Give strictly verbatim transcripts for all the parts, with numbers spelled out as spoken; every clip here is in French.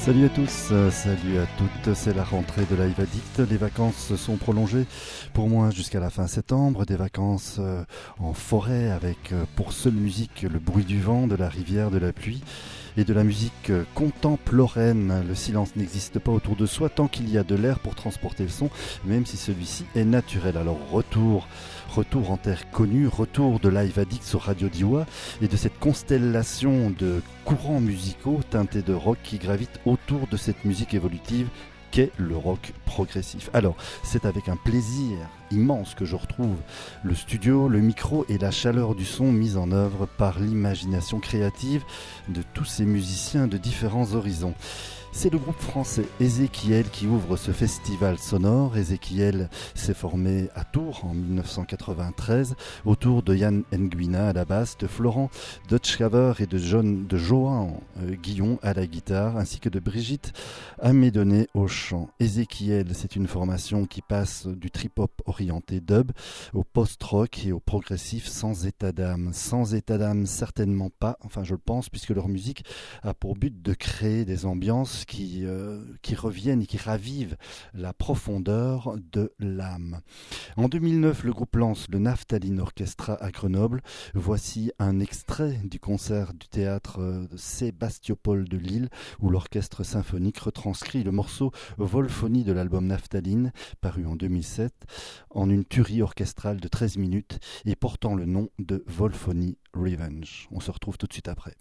Salut à tous, euh, salut à toutes, c'est la rentrée de Live Addict. Les vacances sont prolongées pour moi jusqu'à la fin septembre, des vacances euh, en forêt avec euh, pour seule musique le bruit du vent, de la rivière, de la pluie et de la musique euh, contemporaine. Le silence n'existe pas autour de soi tant qu'il y a de l'air pour transporter le son, même si celui-ci est naturel. Alors retour, retour en terre connue, retour de Live Addict sur Radio Diois et de cette constellation de courants musicaux teintés de rock qui gravitent autour de cette musique évolutive qu'est le rock progressif. Alors, c'est avec un plaisir immense que je retrouve le studio, le micro et la chaleur du son mis en œuvre par l'imagination créative de tous ces musiciens de différents horizons. C'est le groupe français Ezekiel qui ouvre ce festival sonore. Ezekiel s'est formé à Tours en dix-neuf cent quatre-vingt-treize autour de Yann Nguyen à la basse, de Florent Dutschkaver et de, John, de Johan euh, Guillon à la guitare, ainsi que de Brigitte Amédonné au chant. Ezekiel, c'est une formation qui passe du trip-hop orienté dub au post-rock et au progressif sans état d'âme. Sans état d'âme, certainement pas, enfin je le pense, puisque leur musique a pour but de créer des ambiances Qui, euh, qui reviennent et qui ravivent la profondeur de l'âme. En deux mille neuf, le groupe lance le Naphtaline Orchestra à Grenoble. Voici un extrait du concert du théâtre de Sébastopol de Lille où l'orchestre symphonique retranscrit le morceau Volphonie de l'album Naphtaline, paru en deux mille sept, en une tuerie orchestrale de treize minutes et portant le nom de Volphonie Revenge. On se retrouve tout de suite après.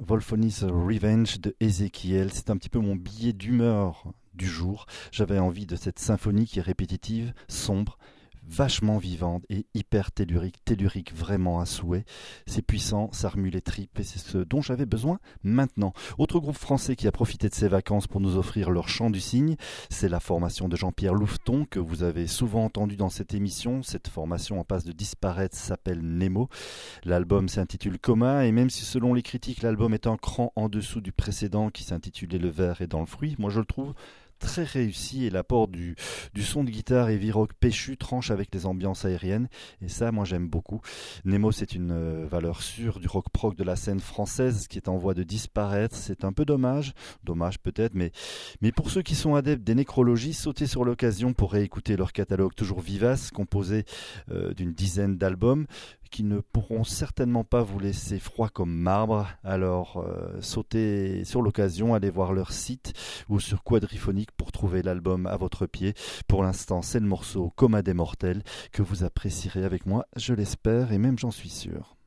Volphonies Revenge de Ezekiel. C'est un petit peu mon billet d'humeur du jour. J'avais envie de cette symphonie qui est répétitive, sombre, vachement vivante et hyper tellurique, tellurique vraiment à souhait. C'est puissant, ça remue les tripes et c'est ce dont j'avais besoin maintenant. Autre groupe français qui a profité de ses vacances pour nous offrir leur chant du cygne, c'est la formation de Jean-Pierre Louveton que vous avez souvent entendu dans cette émission. Cette formation en passe de disparaître s'appelle Nemo. L'album s'intitule Coma et même si selon les critiques l'album est un cran en dessous du précédent qui s'intitulait Le verre est dans le fruit, moi je le trouve très réussi et l'apport du, du son de guitare heavy rock péchu tranche avec les ambiances aériennes et ça moi j'aime beaucoup. Nemo c'est une euh, valeur sûre du rock prog de la scène française qui est en voie de disparaître, c'est un peu dommage, dommage peut-être, mais, mais pour ceux qui sont adeptes des nécrologies, sautez sur l'occasion pour réécouter leur catalogue toujours vivace, composé euh, d'une dizaine d'albums qui ne pourront certainement pas vous laisser froid comme marbre. Alors euh, sautez sur l'occasion, allez voir leur site ou sur Quadriphonique pour trouver l'album à votre pied. Pour l'instant, c'est le morceau Coma des mortels que vous apprécierez avec moi, je l'espère et même j'en suis sûr.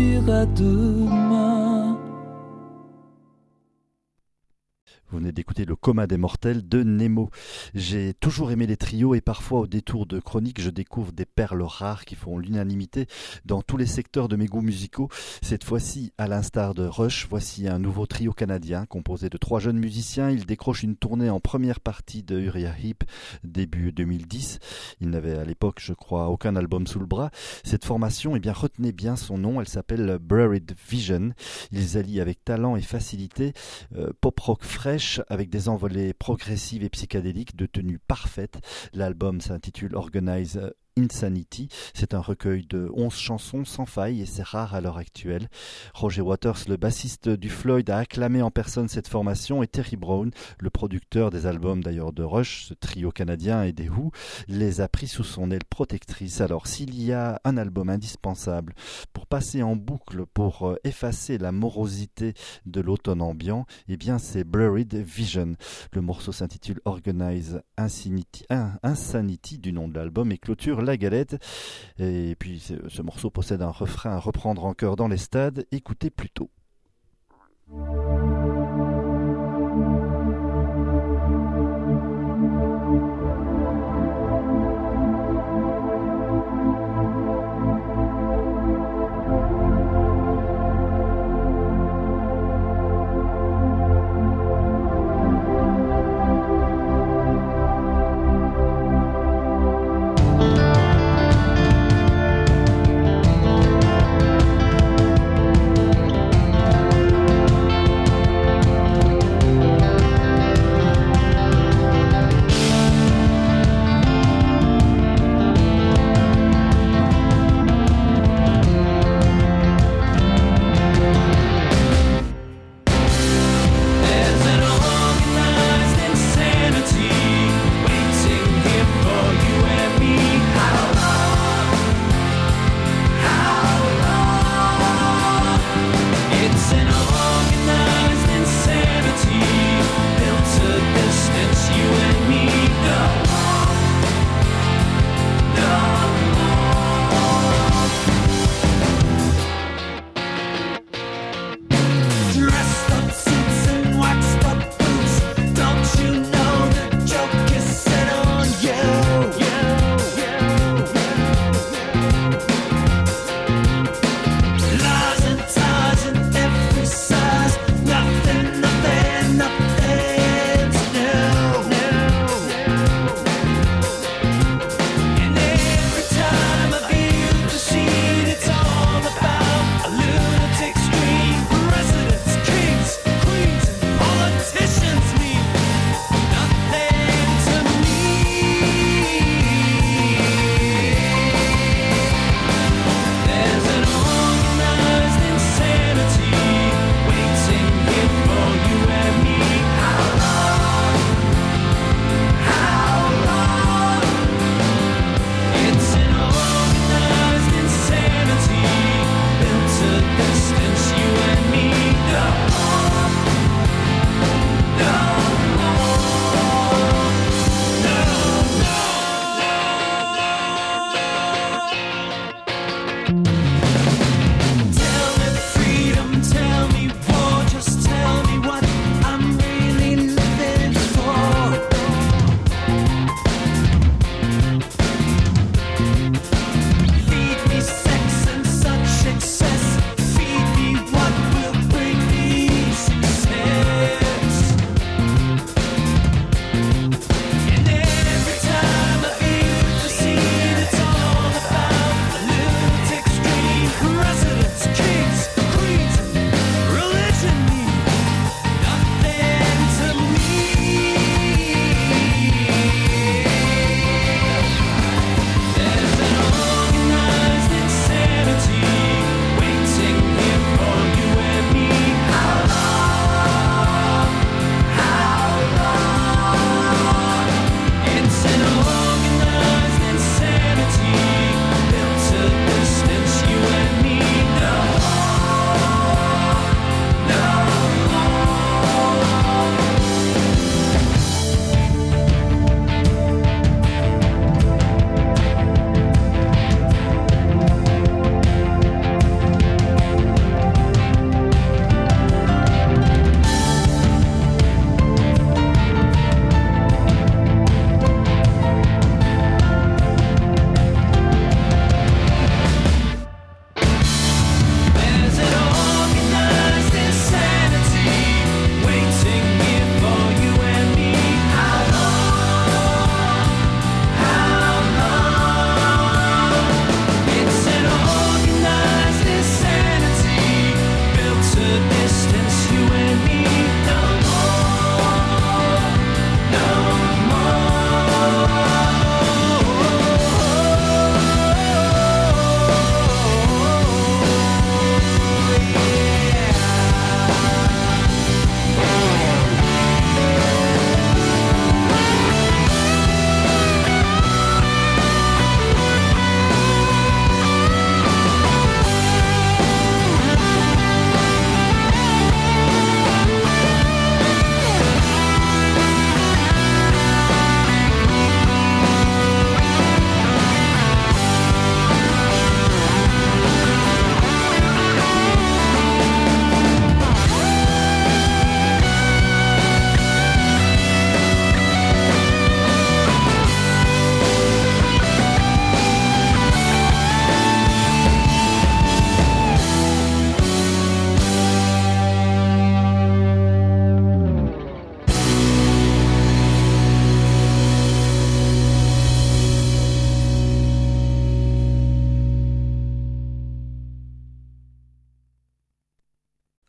dire à demain. Vous venez d'écouter Le Coma des Mortels de Nemo. J'ai toujours aimé les trios et parfois au détour de chroniques, je découvre des perles rares qui font l'unanimité dans tous les secteurs de mes goûts musicaux. Cette fois-ci, à l'instar de Rush, voici un nouveau trio canadien composé de trois jeunes musiciens. Ils décrochent une tournée en première partie de Uriah Heep début deux mille dix. Ils n'avaient à l'époque, je crois, aucun album sous le bras. Cette formation, eh bien, retenez bien son nom, elle s'appelle Blurred Vision. Ils allient avec talent et facilité euh, pop-rock fraîche avec des envolées progressives et psychédéliques de tenue parfaite. L'album s'intitule Organize Insanity. C'est un recueil de onze chansons sans faille et c'est rare à l'heure actuelle. Roger Waters, le bassiste du Floyd, a acclamé en personne cette formation et Terry Brown, le producteur des albums d'ailleurs de Rush, ce trio canadien et des Who, les a pris sous son aile protectrice. Alors s'il y a un album indispensable pour passer en boucle, pour effacer la morosité de l'automne ambiant, eh bien c'est Blurred Vision. Le morceau s'intitule Organize Insanity, Insanity du nom de l'album et clôture La Galette. Et puis ce morceau possède un refrain à reprendre en chœur dans les stades. Écoutez plutôt.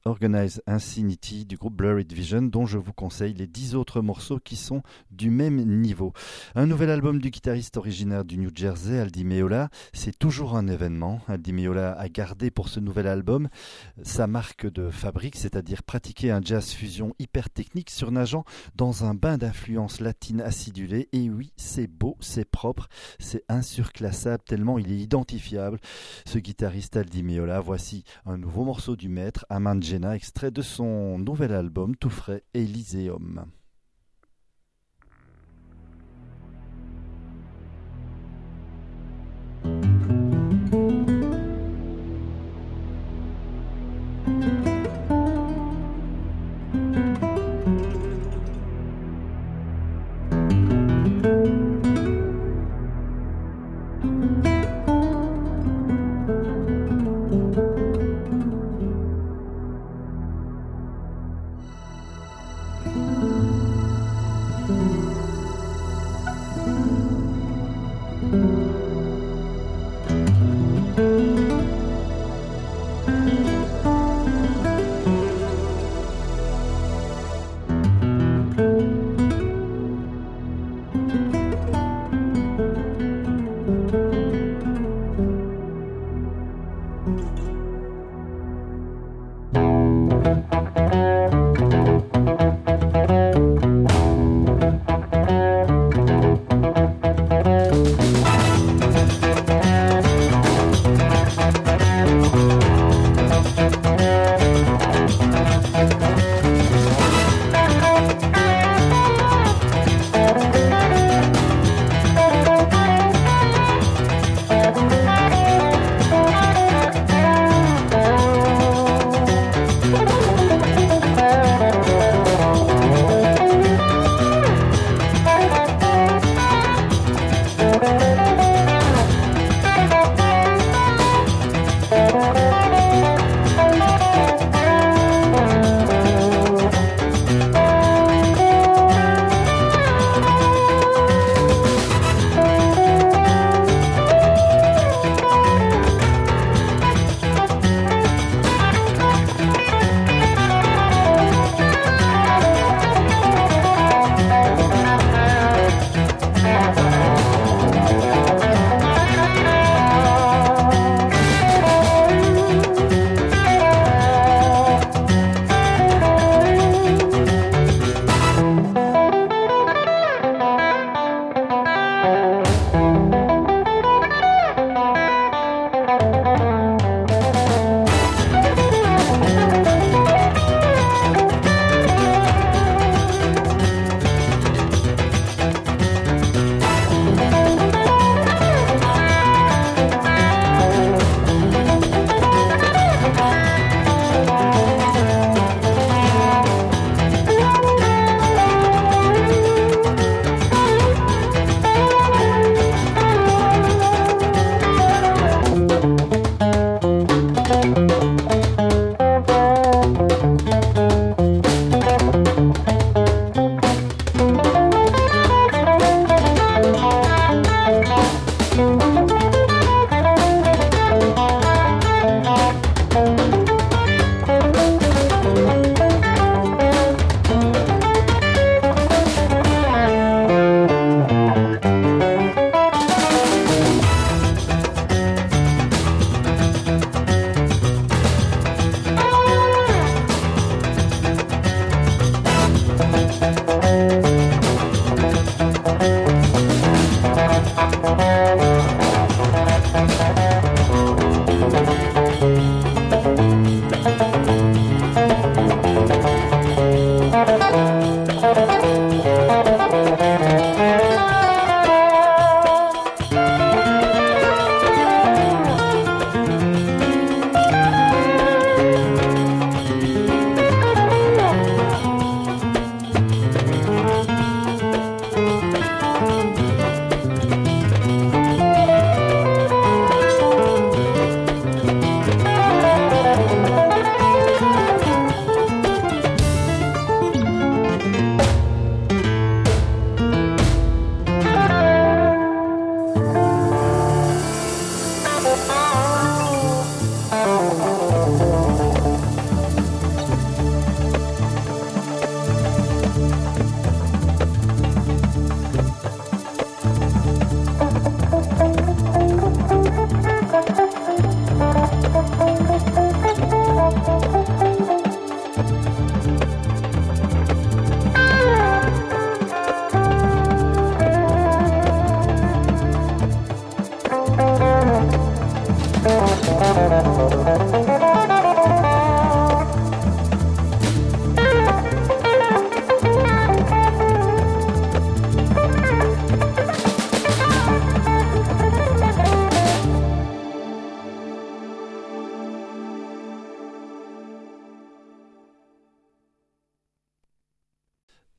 Organize Insanity du groupe Blurred Vision, dont je vous conseille les dix autres morceaux qui sont du même niveau. Un nouvel album du guitariste originaire du New Jersey, Al Di Meola, c'est toujours un événement. Al Di Meola a gardé pour ce nouvel album sa marque de fabrique, c'est-à-dire pratiquer un jazz fusion hyper technique surnageant dans un bain d'influences latines acidulées. Et oui, c'est beau, c'est propre, c'est insurclassable tellement il est identifiable. Ce guitariste Al Di Meola, voici un nouveau morceau du maître, Amanjena, extrait de son nouvel album tout frais, Elyséum.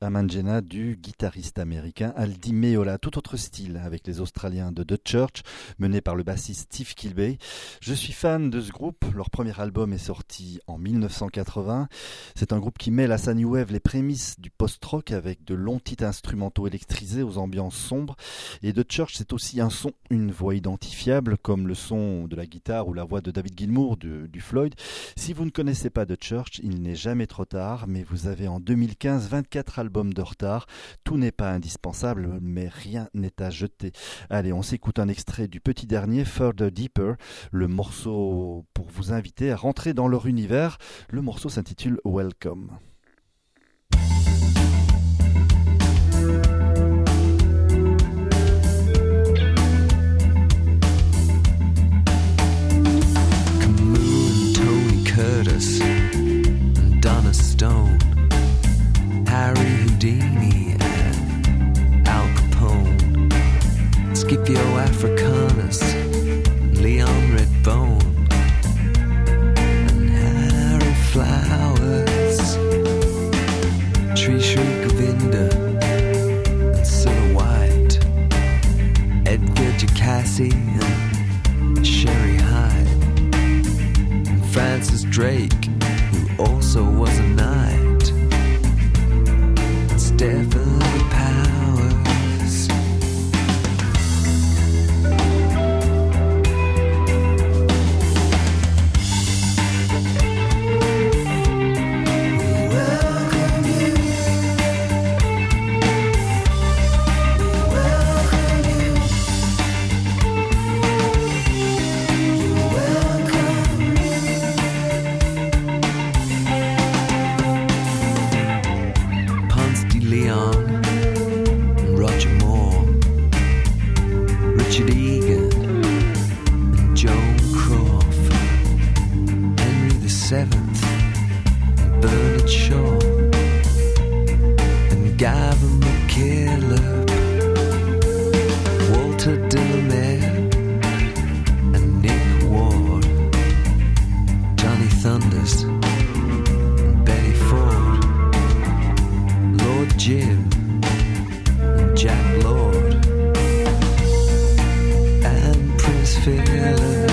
Amangena du guitariste américain Aldi Meola. Tout autre style avec les Australiens de The Church, menés par le bassiste Steve Kilbey. Je suis fan de ce groupe. Leur premier album est sorti en dix-neuf cent quatre-vingts. C'est un groupe qui mêle à sa new wave les prémices du post-rock avec de longs titres instrumentaux électrisés aux ambiances sombres. Et The Church, c'est aussi un son, une voix identifiable comme le son de la guitare ou la voix de David Gilmour de, du Floyd. Si vous ne connaissez pas The Church, il n'est jamais trop tard, mais vous avez en deux mille quinze vingt-quatre albums de retard. Tout n'est pas indispensable, mais rien n'est à jeter. Allez, on s'écoute un extrait du petit dernier, Further Deeper, le morceau pour vous inviter à rentrer dans leur univers. Le morceau s'intitule Welcome. Curtis and Donna Stone, Harry Houdini and Al Capone, Scipio Africanus, Leon Redbone, and Harry Flowers, Sri Sri Govinda and Cilla White, Edgar Jacassi and Sherry Hyde, Francis Drake, who also was a knight, Stephanie Powers. We welcome you. We welcome you. You're welcome. Leon, Roger Moore, Richard Egan, and Joan Crawford, Henry the Seventh, and Bernard Shaw, and Gavin McKillop, Walter Delamere, and Nick Ward, Johnny Thunders, and Betty Ford, Lord Jim, and Jack Lord, and Prince Philip.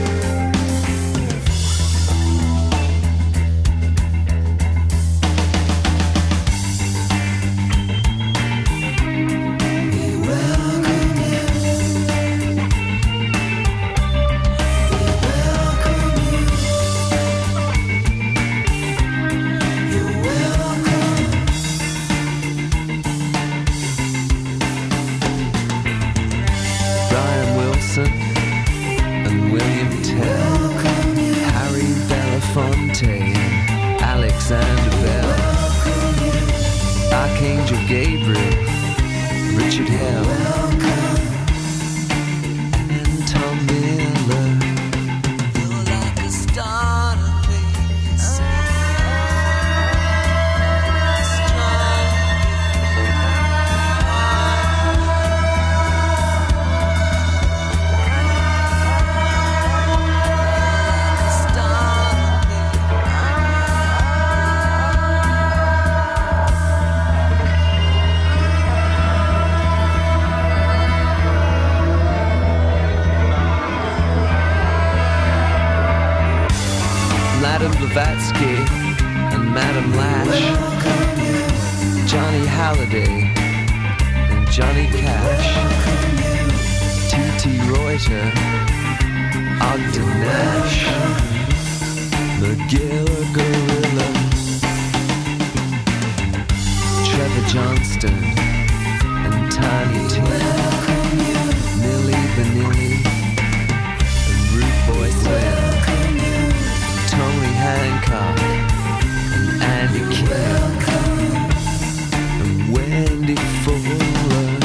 We welcome you. We welcome you. You're welcome. Brian Wilson and William Tell, Harry Belafonte, Alexander Bell, Archangel Gabriel, Richard Hell, and Tom Miller. You're like a star to me, Madame Blavatsky and Madame Lash, Johnny Halliday and Johnny Cash, T T Reuter, Ogden Nash, McGill Gorilla, Trevor Johnston and Tiny Tim, Millie Vanilli and Rude Boy Slim, Tony Hancock and Andy King and Wendy Fuller,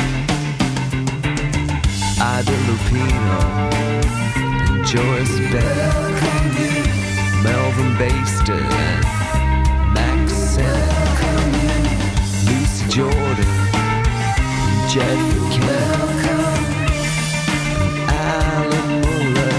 Ida Lupino and Joyce Bell, Melvin Baster and Max Sennett, Lucy Jordan and Jed McKenna and Alan Muller.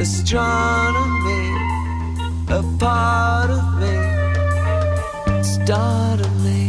astronomy, a part of me started me.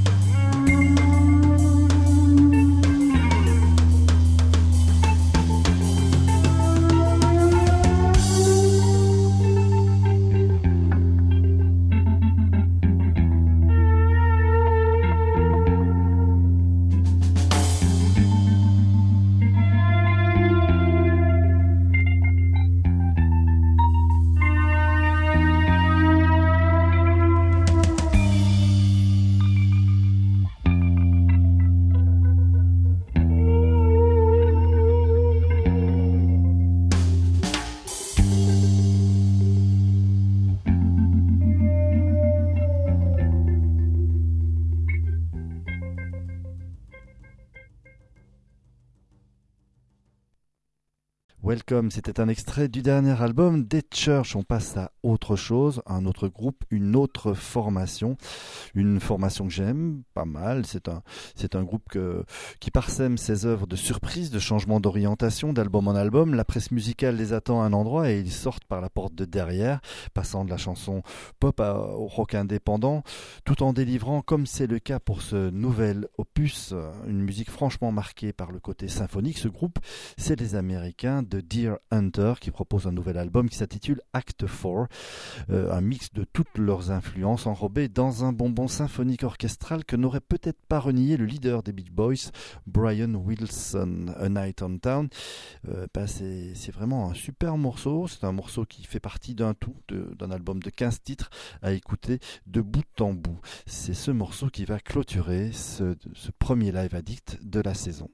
Welcome, c'était un extrait du dernier album des Church. On passe à autre chose, un autre groupe, une autre formation, une formation que j'aime pas mal. C'est un, c'est un groupe que, qui parsème ses œuvres de surprises, de changements d'orientation, d'album en album. La presse musicale les attend à un endroit et ils sortent par la porte de derrière, passant de la chanson pop à, au rock indépendant, tout en délivrant, comme c'est le cas pour ce nouvel opus, une musique franchement marquée par le côté symphonique. Ce groupe, c'est les Américains de Deer Hunter qui propose un nouvel album qui s'intitule Act quatre, euh, un mix de toutes leurs influences enrobées dans un bonbon symphonique orchestral que n'aurait peut-être pas renié le leader des Beach Boys, Brian Wilson. A Night on Town, euh, bah c'est, c'est vraiment un super morceau. C'est un morceau qui fait partie d'un tout, de, d'un album de quinze titres à écouter de bout en bout. C'est ce morceau qui va clôturer ce, ce premier Live Addict de la saison.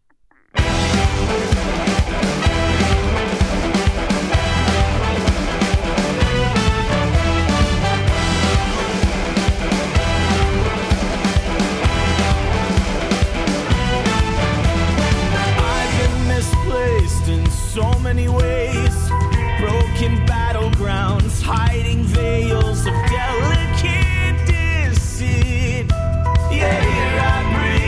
In so many ways, broken battlegrounds, hiding veils of delicate deceit. Yeah, here I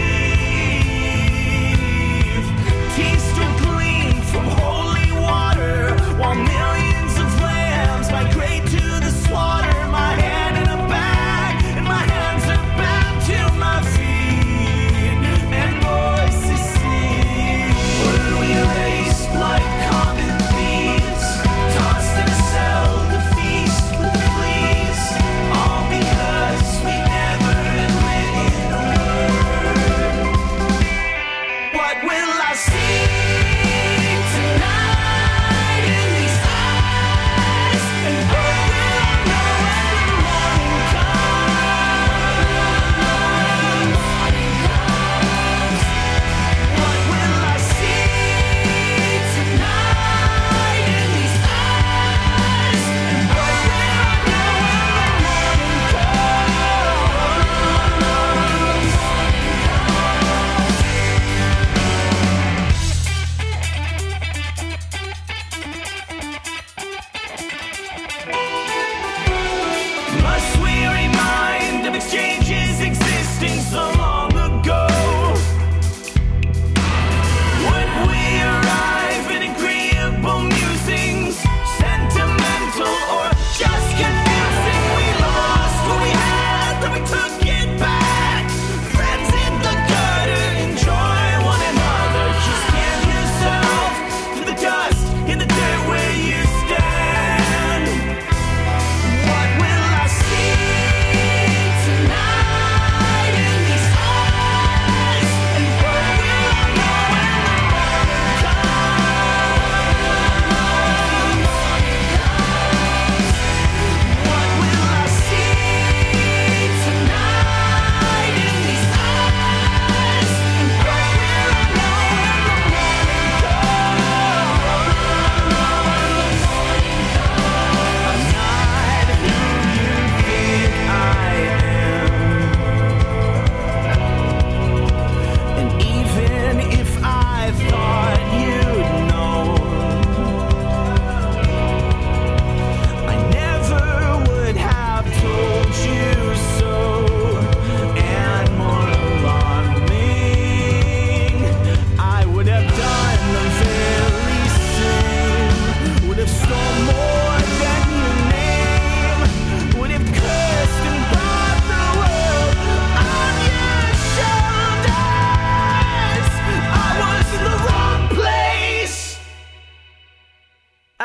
breathe, teeth still clean from holy water, while millions of lambs migrate to the slaughter. My hand in a bag, and my hands are bound to my feet, and voices sing. Were we raised like common thieves?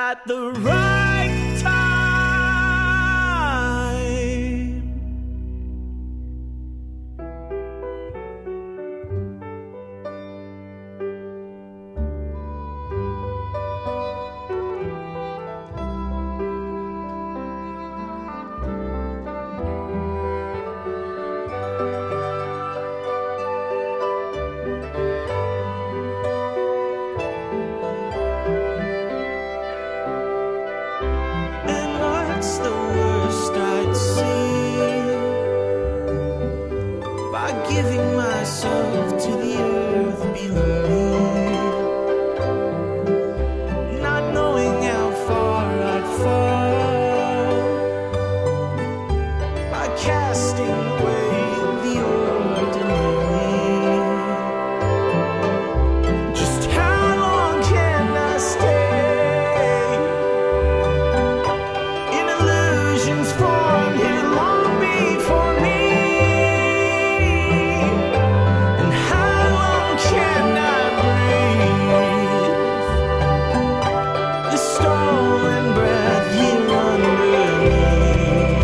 at the right time. And what's the worst I'd see by giving myself to the earth below, not knowing how far I'd fall by casting away the ordinary. Just how long can I stay in illusions formed here long before me? And how long can I breathe the stolen breath here underneath?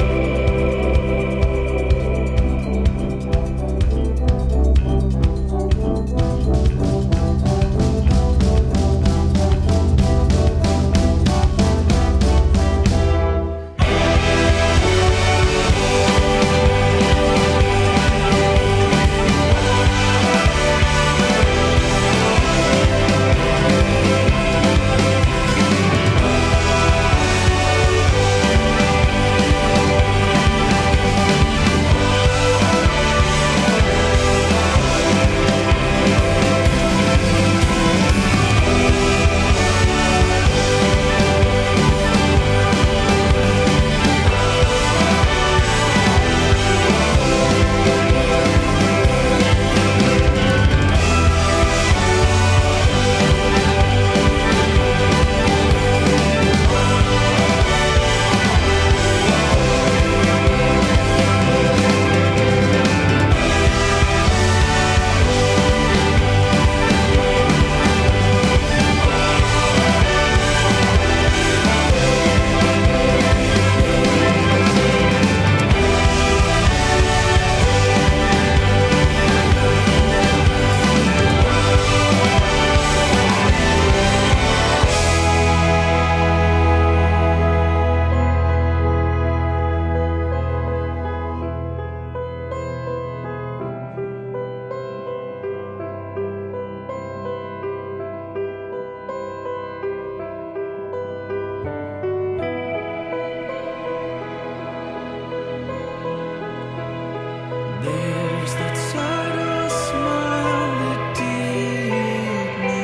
There's that subtle smile that did me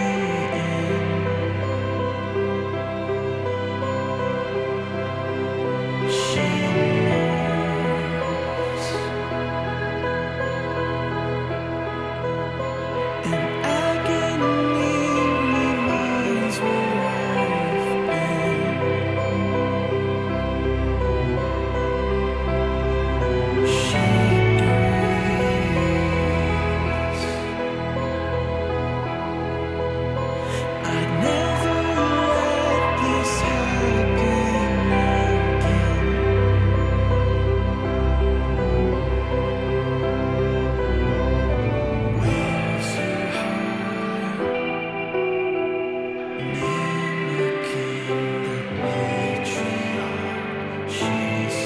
in. She knows, and agony reminds where I've been. She I'd never let this happen again. Where's her heart? Mimicking the patriarch. She's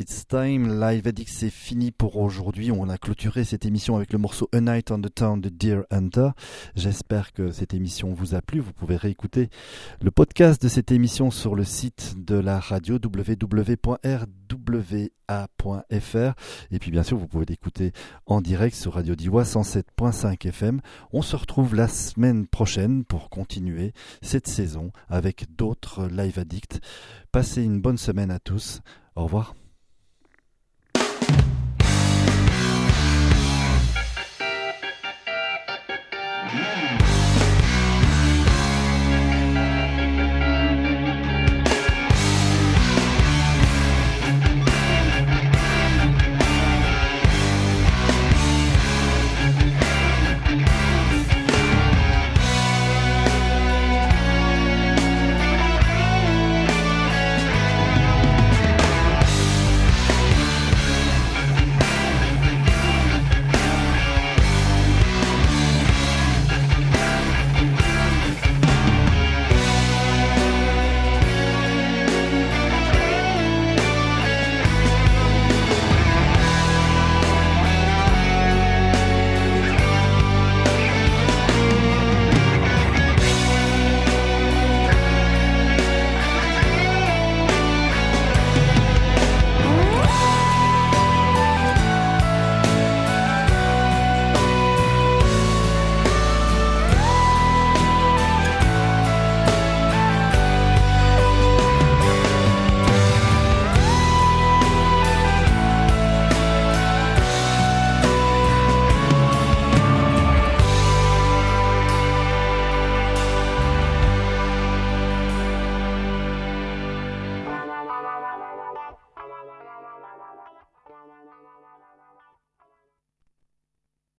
It's Time. Live Addict, c'est fini pour aujourd'hui. On a clôturé cette émission avec le morceau A Night on the Town de Deer Hunter. J'espère que cette émission vous a plu. Vous pouvez réécouter le podcast de cette émission sur le site de la radio w w w point r w a point f r. Et puis bien sûr, vous pouvez l'écouter en direct sur Radio Diois cent sept point cinq F M. On se retrouve la semaine prochaine pour continuer cette saison avec d'autres Live Addicts. Passez une bonne semaine à tous. Au revoir.